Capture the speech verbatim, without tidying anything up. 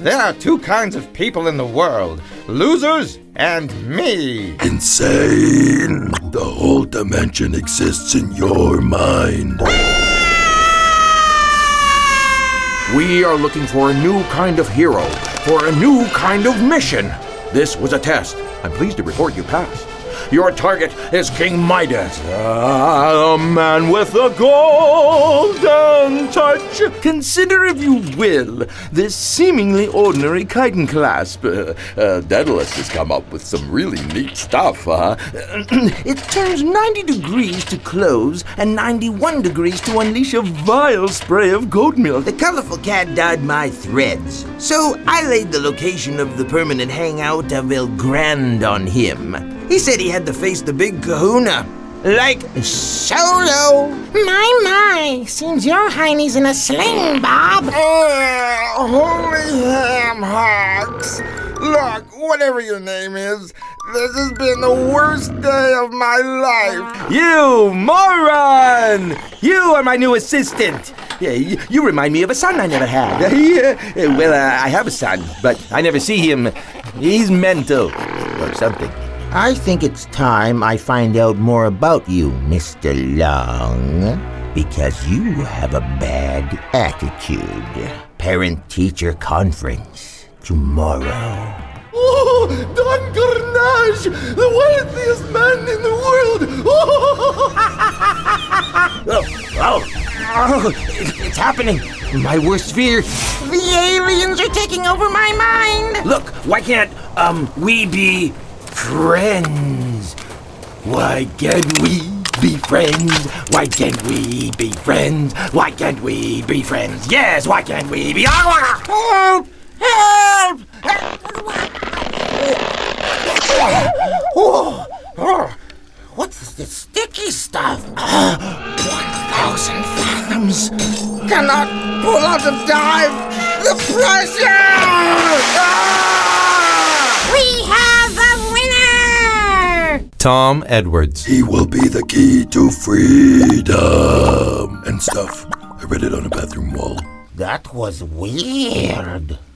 There are two kinds of people in the world, losers and me. Insane! The whole dimension exists in your mind. We are looking for a new kind of hero, for a new kind of mission. This was a test. I'm pleased to report you passed. Your target is King Midas, a man with a golden touch. Consider, if you will, this seemingly ordinary chitin clasp. Uh, uh, Daedalus has come up with some really neat stuff. Uh, it turns ninety degrees to close and ninety-one degrees to unleash a vile spray of goat milk. The colorful cat dyed my threads, so I laid the location of the permanent hangout of El Grand on him. He said he had to face the big kahuna, like Solo. My, my, seems your hiney's in a sling, Bob. Uh, holy ham hocks. Look, whatever your name is, this has been the worst day of my life. You moron! You are my new assistant. Yeah, you, you remind me of a son I never had. Yeah, well, uh, I have a son, but I never see him. He's mental or something. I think it's time I find out more about you, Mister Long, because you have a bad attitude. Parent-teacher conference tomorrow. Oh, Don Carnage, the wealthiest man in the world. Oh, oh, oh, it's happening. My worst fear. The aliens are taking over my mind. Look, why can't, um, we be friends? Why can't we be friends? Why can't we be friends? Why can't we be friends? Yes, why can't we be... Help! Help! Oh, oh, what's this sticky stuff? One thousand fathoms. Cannot pull out the dive. The pressure! Ah! We have a winner! Tom Edwards. He will be the key to freedom and stuff. I read it on a bathroom wall. That was weird.